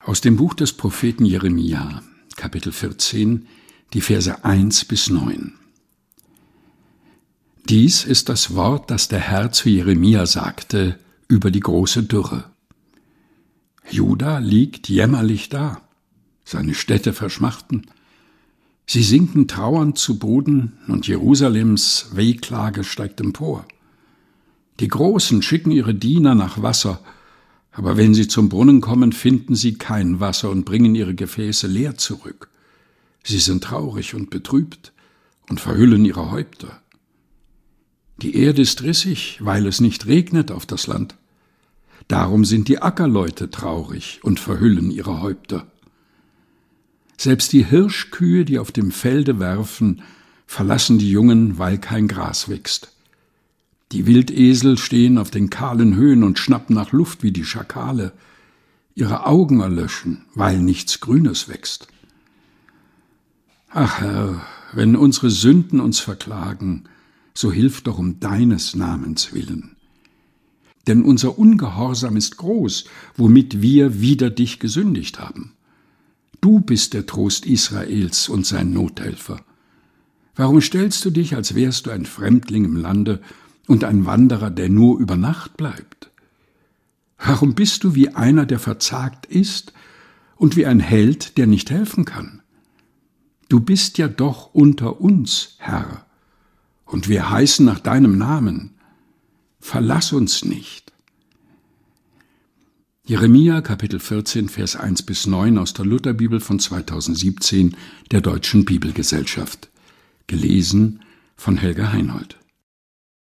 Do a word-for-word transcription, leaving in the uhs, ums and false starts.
Aus dem Buch des Propheten Jeremia, Kapitel vierzehn, die Verse eins bis neun. Dies ist das Wort, das der Herr zu Jeremia sagte über die große Dürre. Juda liegt jämmerlich da, seine Städte verschmachten. Sie sinken trauernd zu Boden und Jerusalems Wehklage steigt empor. Die Großen schicken ihre Diener nach Wasser, aber wenn sie zum Brunnen kommen, finden sie kein Wasser und bringen ihre Gefäße leer zurück. Sie sind traurig und betrübt und verhüllen ihre Häupter. Die Erde ist rissig, weil es nicht regnet auf das Land. Darum sind die Ackerleute traurig und verhüllen ihre Häupter. Selbst die Hirschkühe, die auf dem Felde werfen, verlassen die Jungen, weil kein Gras wächst. Die Wildesel stehen auf den kahlen Höhen und schnappen nach Luft wie die Schakale. Ihre Augen erlöschen, weil nichts Grünes wächst. Ach Herr, wenn unsere Sünden uns verklagen, so hilf doch um deines Namens willen. Denn unser Ungehorsam ist groß, womit wir wider dich gesündigt haben. Du bist der Trost Israels und sein Nothelfer. Warum stellst du dich, als wärst du ein Fremdling im Lande und ein Wanderer, der nur über Nacht bleibt? Warum bist du wie einer, der verzagt ist, und wie ein Held, der nicht helfen kann? Du bist ja doch unter uns, Herr, und wir heißen nach deinem Namen. Verlass uns nicht. Jeremia, Kapitel vierzehn, Vers eins bis neun aus der Lutherbibel von zweitausendsiebzehn der Deutschen Bibelgesellschaft. Gelesen von Helga Heinold.